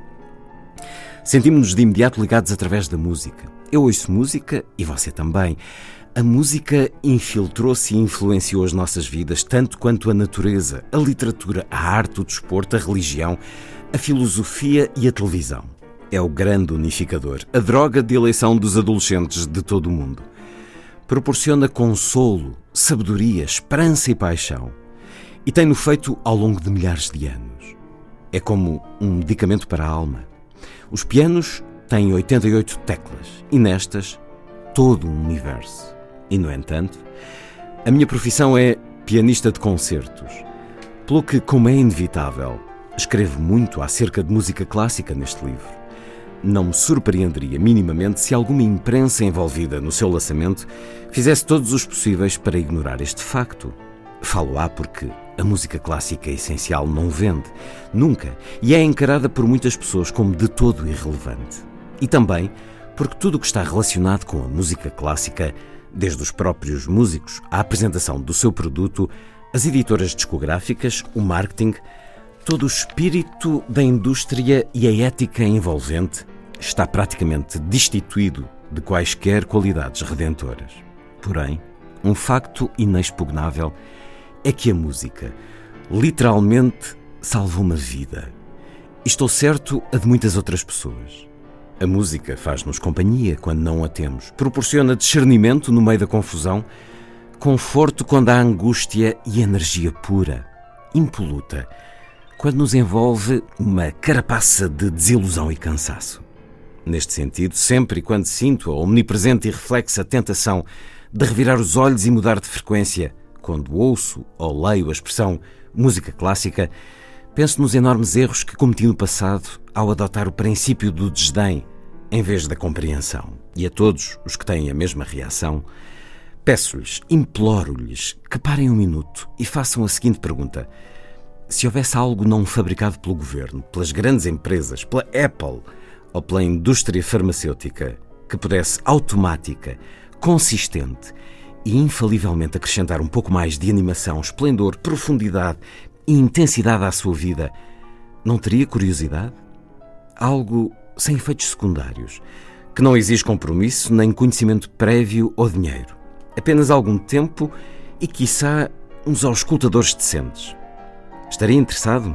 F: Sentimos-nos de imediato ligados através da música. Eu ouço música e você também. A música infiltrou-se e influenciou as nossas vidas tanto quanto a natureza, a literatura, a arte, o desporto, a religião, a filosofia e a televisão. É o grande unificador, a droga de eleição dos adolescentes de todo o mundo. Proporciona consolo, sabedoria, esperança e paixão. E tem-no feito ao longo de milhares de anos. É como um medicamento para a alma. Os pianos têm oitenta e oito teclas e nestas todo um universo. E, no entanto, a minha profissão é pianista de concertos, pelo que, como é inevitável, escrevo muito acerca de música clássica neste livro. Não me surpreenderia minimamente se alguma imprensa envolvida no seu lançamento fizesse todos os possíveis para ignorar este facto. Falo-á porque a música clássica essencial não vende, nunca, e é encarada por muitas pessoas como de todo irrelevante. E também porque tudo o que está relacionado com a música clássica, desde os próprios músicos à apresentação do seu produto, as editoras discográficas, o marketing, todo o espírito da indústria e a ética envolvente está praticamente destituído de quaisquer qualidades redentoras. Porém, um facto inexpugnável é que a música literalmente salvou uma vida. E estou certo a de muitas outras pessoas. A música faz-nos companhia quando não a temos, proporciona discernimento no meio da confusão, conforto quando há angústia e energia pura, impoluta, quando nos envolve uma carapaça de desilusão e cansaço. Neste sentido, sempre e quando sinto a omnipresente e reflexa tentação de revirar os olhos e mudar de frequência, quando ouço ou leio a expressão música clássica, penso nos enormes erros que cometi no passado ao adotar o princípio do desdém em vez da compreensão. E a todos os que têm a mesma reação, peço-lhes, imploro-lhes que parem um minuto e façam a seguinte pergunta: se houvesse algo não fabricado pelo governo, pelas grandes empresas, pela Apple ou pela indústria farmacêutica, que pudesse automática, consistente e infalivelmente acrescentar um pouco mais de animação, esplendor, profundidade e intensidade à sua vida, não teria curiosidade? Algo sem efeitos secundários, que não exige compromisso, nem conhecimento prévio ou dinheiro. Apenas algum tempo e, quiçá, uns auscultadores decentes. Estaria interessado?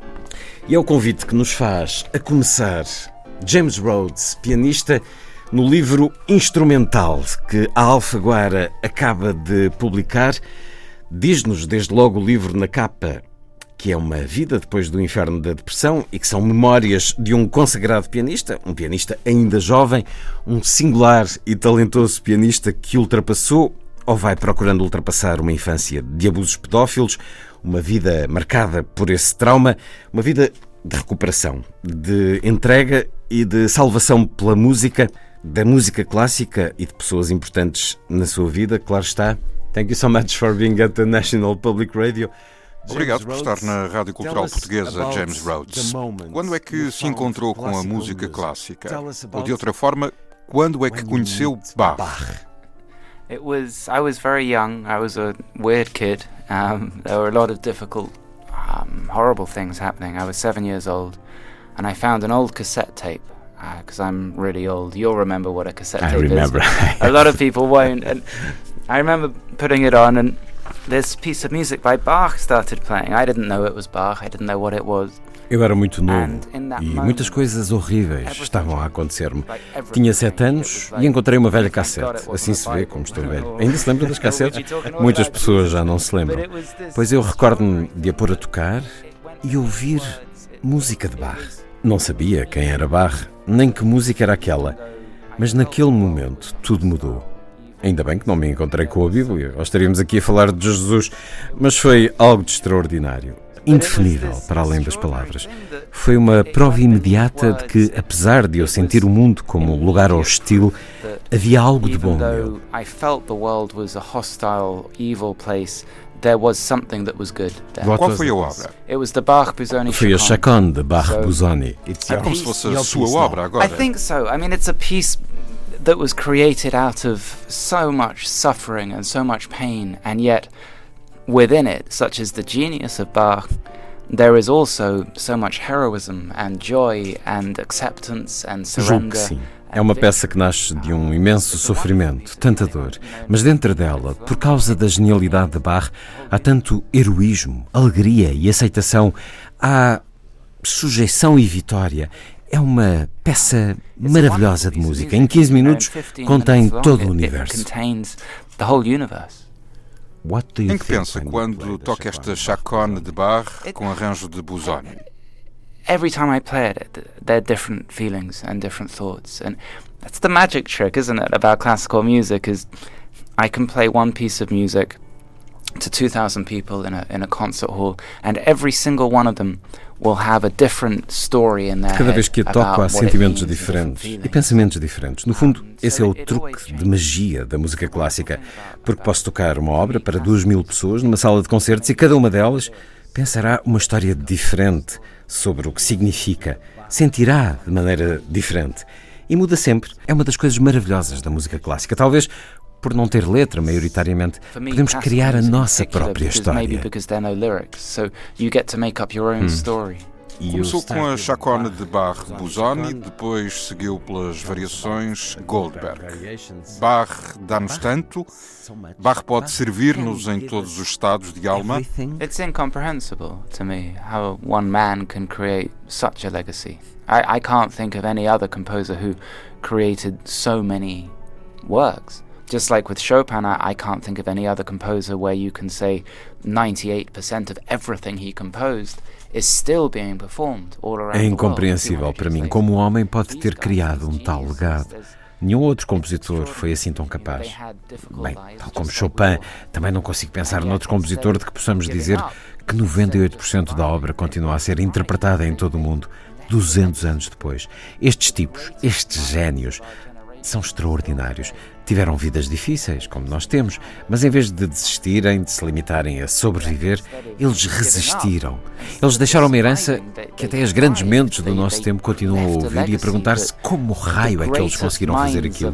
F: E é o convite que nos faz, a começar, James Rhodes, pianista, no livro instrumental que a Alfaguara acaba de publicar. Diz-nos desde logo o livro na capa que é uma vida depois do inferno da depressão e que são memórias de um consagrado pianista, um pianista ainda jovem, um singular e talentoso pianista que ultrapassou ou vai procurando ultrapassar uma infância de abusos pedófilos, uma vida marcada por esse trauma, uma vida de recuperação, de entrega e de salvação pela música, da música clássica e de pessoas importantes na sua vida, claro está. Thank you so much for being at the National Public Radio.
H: Obrigado por estar na Rádio Cultural Portuguesa, James Rhodes. Quando é que se encontrou com a música clássica? Ou de outra forma, quando é que conheceu Bach?
I: It was, I was very young. I was a weird kid. Um, there were a lot of difficult, um, horrible things happening. I was seven years old, and I found an old cassette tape. Because uh, I'm really old. You'll remember what a cassette
F: I
I: tape
F: remember.
I: is. A lot of people won't. And I remember putting it on, and this piece of music by Bach started playing. I didn't know it was Bach. I didn't know what it was.
F: Eu era muito novo e muitas coisas horríveis estavam a acontecer-me. Tinha sete anos e encontrei uma velha cassete. Assim se vê como estou velho. Ainda se lembra das cassetes? Muitas pessoas já não se lembram. Pois eu recordo-me de a pôr a tocar e ouvir música de Bach. Não sabia quem era Bach, nem que música era aquela. Mas naquele momento tudo mudou. Ainda bem que não me encontrei com a Bíblia, ou estaríamos aqui a falar de Jesus. Mas foi algo de extraordinário. Indefinível, para além das palavras. Foi uma prova imediata de que, apesar de eu sentir o mundo como um lugar hostil, havia algo de bom nele.
H: Qual foi a obra?
F: Foi a Chaconne de Bach-Busoni.
H: É como se fosse a sua obra agora.
I: I think so. I mean, it's a piece that was created out of so much suffering and so much pain, and yet within it, such as the genius of Bach, there is also so much heroism and joy and acceptance and surrender.
F: Julgo que sim. É uma peça que nasce de um imenso sofrimento, tanta dor, mas dentro dela, por causa da genialidade de Bach, há tanto heroísmo, alegria e aceitação, há sujeição e vitória. É uma peça maravilhosa de música. Em quinze minutos contém todo o universo.
H: Em que pensa quando toca esta Chaconne de Bach com arranjo de Busoni?
I: Every time I play it, there are different feelings and different thoughts, and that's the magic trick, isn't it, about classical music, is I can play one piece of music to two thousand people in a in a concert hall, and every single one of them will have a different story in their head.
F: Cada vez que a toco há sentimentos diferentes e pensamentos diferentes. No fundo, esse é o truque de magia da música clássica, porque posso tocar uma obra para duas mil pessoas numa sala de concertos e cada uma delas pensará uma história diferente sobre o que significa, sentirá de maneira diferente. E muda sempre. É uma das coisas maravilhosas da música clássica. Talvez por não ter letra, maioritariamente, podemos criar a nossa própria história.
H: Hum. Começou com a Chaconne de Bach-Busoni, depois seguiu pelas variações Goldberg. Bach dá-nos tanto, Bach pode servir-nos em todos os estados de alma.
I: It's incomprehensible to me how one man can create such a legacy. I, I can't think of any other composer who created so many works. Just like with Chopin, I can't think of any other composer where you can say ninety-eight percent of everything he composed is still being performed all around the world.
F: É incompreensível para mim como um homem pode ter criado um tal legado. Nenhum outro compositor foi assim tão capaz. Bem, tal como Chopin, também não consigo pensar noutro compositor de que possamos dizer que noventa e oito por cento da obra continua a ser interpretada em todo o mundo.
B: duzentos anos depois. Estes tipos, estes génios, são extraordinários. Tiveram vidas difíceis, como nós temos, mas em vez de desistirem, de se limitarem a sobreviver, eles resistiram. Eles deixaram uma herança que até as grandes mentes do nosso tempo continuam a ouvir e a perguntar-se como raio é que eles conseguiram fazer aquilo.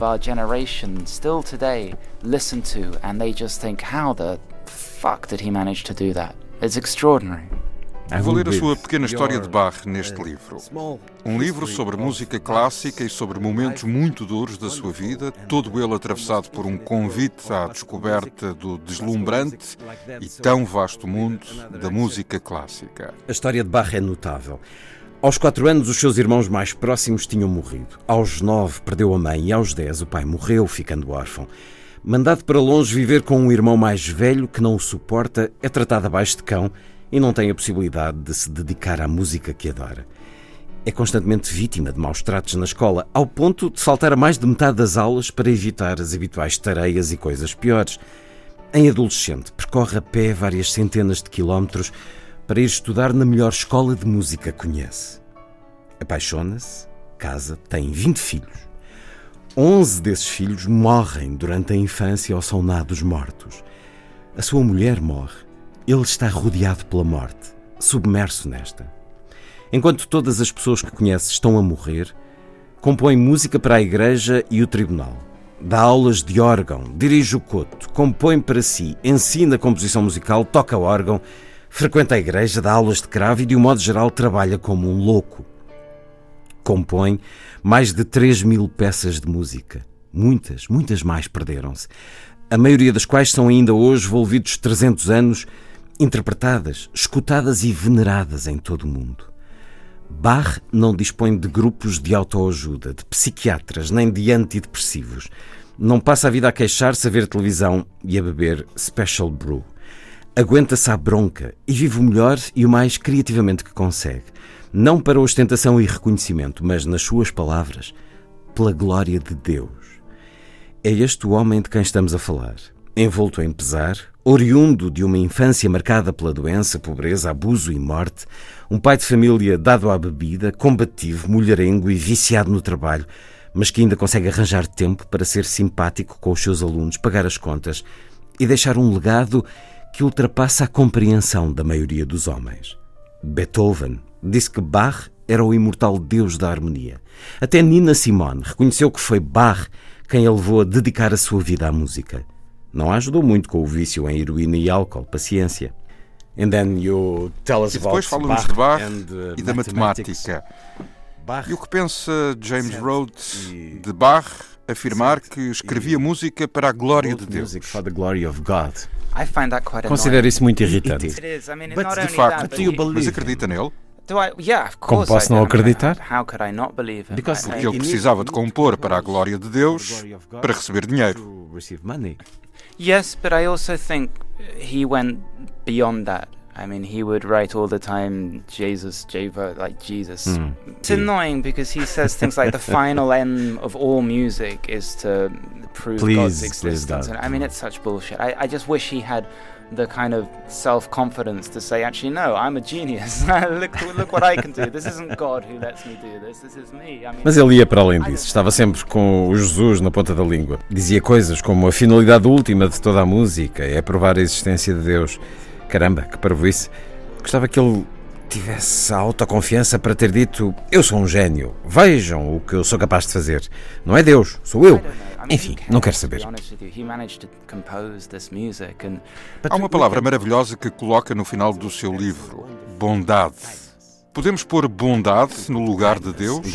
I: It's extraordinary.
H: Vou ler a sua pequena história de Bach neste livro. Um livro sobre música clássica e sobre momentos muito duros da sua vida, todo ele atravessado por um convite à descoberta do deslumbrante e tão vasto mundo da música clássica.
B: A história de Bach é notável. Aos quatro anos, os seus irmãos mais próximos tinham morrido. Aos nove, perdeu a mãe e aos dez, o pai morreu, ficando órfão. Mandado para longe viver com um irmão mais velho que não o suporta, é tratado abaixo de cão e não tem a possibilidade de se dedicar à música que adora. É constantemente vítima de maus tratos na escola, ao ponto de faltar a mais de metade das aulas para evitar as habituais tareias e coisas piores. Em adolescente, percorre a pé várias centenas de quilómetros para ir estudar na melhor escola de música que conhece. Apaixona-se, casa, tem vinte filhos. Onze desses filhos morrem durante a infância ou são nados mortos. A sua mulher morre. Ele está rodeado pela morte, submerso nesta. Enquanto todas as pessoas que conhece estão a morrer, compõe música para a igreja e o tribunal. Dá aulas de órgão, dirige o coto, compõe para si, ensina composição musical, toca órgão, frequenta a igreja, dá aulas de cravo e, de um modo geral, trabalha como um louco. Compõe mais de três mil peças de música. Muitas, muitas mais perderam-se. A maioria das quais são ainda hoje, volvidos trezentos anos, interpretadas, escutadas e veneradas em todo o mundo. Bach não dispõe de grupos de autoajuda, de psiquiatras, nem de antidepressivos. Não passa a vida a queixar-se, a ver televisão e a beber Special Brew. Aguenta-se à bronca e vive o melhor e o mais criativamente que consegue. Não para ostentação e reconhecimento, mas, nas suas palavras, pela glória de Deus. É este o homem de quem estamos a falar, envolto em pesar, oriundo de uma infância marcada pela doença, pobreza, abuso e morte, um pai de família dado à bebida, combativo, mulherengo e viciado no trabalho, mas que ainda consegue arranjar tempo para ser simpático com os seus alunos, pagar as contas e deixar um legado que ultrapassa a compreensão da maioria dos homens. Beethoven disse que Bach era o imortal deus da harmonia. Até Nina Simone reconheceu que foi Bach quem a levou a dedicar a sua vida à música. Não a ajudou muito com o vício em heroína e álcool, paciência. And then you tell us
H: e depois falamos de Bach and, uh, e da matemática.
B: Bach.
H: E o que pensa James Rhodes de Bach afirmar que escrevia música para a glória de Deus?
B: For the glory of God.
I: I find that quite
B: Considero isso muito irritante.
I: It is. I mean, it's
H: But,
I: not
H: de
I: only
H: facto,
I: that, but he,
H: mas acredita nele?
I: do I, yeah, of
B: Como
I: course
B: posso
I: I
B: não
I: do.
B: acreditar?
I: How could I not believe him?
B: Because
I: I-
H: Porque ele precisava de compor para a glória de Deus para receber dinheiro.
I: Yes, but I also think he went beyond that. I mean, he would write all the time, Jesus, Java, like Jesus.
B: Mm.
I: It's annoying because he says things like the final end of all music is to prove
B: Please,
I: God's
B: please
I: existence.
B: don't.
I: And I mean, it's such bullshit. I, I just wish he had the kind of self-confidence to say, actually, no, I'm a genius. look, look what I can do. This isn't God who lets me do this. This is me. I mean,
B: Mas ele ia para além disso. Estava sempre com o Jesus na ponta da língua. Dizia coisas como a finalidade última de toda a música é provar a existência de Deus. Caramba, que parvoíce. Gostava que ele tivesse a autoconfiança para ter dito: eu sou um gênio, vejam o que eu sou capaz de fazer. Não é Deus, sou eu. Enfim, não quero saber.
H: Há uma palavra maravilhosa que coloca no final do seu livro: bondade. Podemos pôr bondade no lugar de Deus?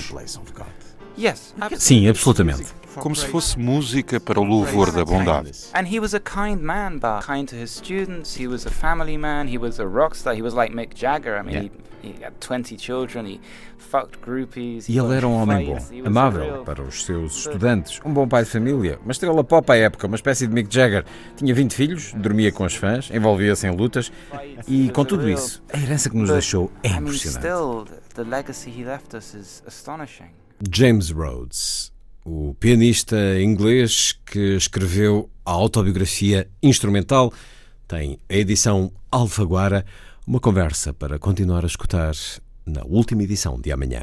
B: Sim, absolutamente.
H: Como se fosse música para o louvor da bondade.
I: And he was a kind man, Bach. Kind to his students, he was a family man, he was a rock star, he was like Mick Jagger. I mean,
B: Yeah.
I: he, he had twenty children, he fucked groupies. he
B: E ele
I: got
B: era um homem bom,
I: fights, he was a
B: amável
I: real-
B: para os seus estudantes, um bom pai de família, uma estrela pop à época, uma espécie de Mick Jagger. Tinha vinte filhos, dormia com os fãs, envolvia-se em lutas e, com tudo isso, a herança que nos deixou é
I: I mean,
B: impressionante.
I: still, the legacy he left us is astonishing.
B: James Rhodes, o pianista inglês que escreveu a autobiografia instrumental, tem a edição Alfaguara, uma conversa para continuar a escutar na última edição de amanhã.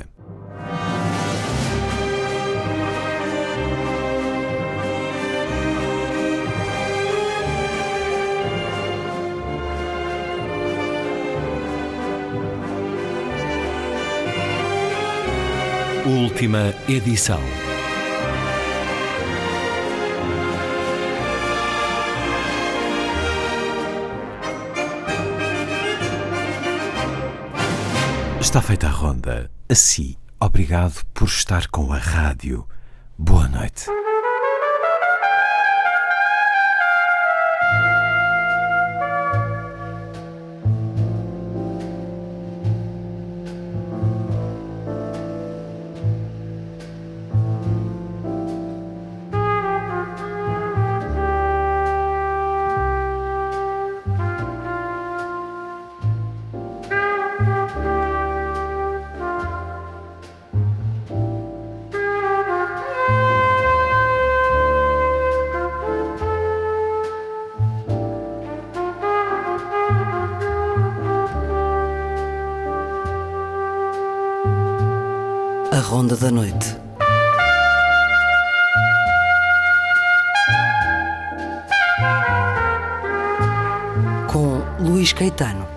B: Última edição. Está feita a ronda. Assim, obrigado por estar com a rádio. Boa noite.
A: A Ronda da Noite. Com Luís Caetano.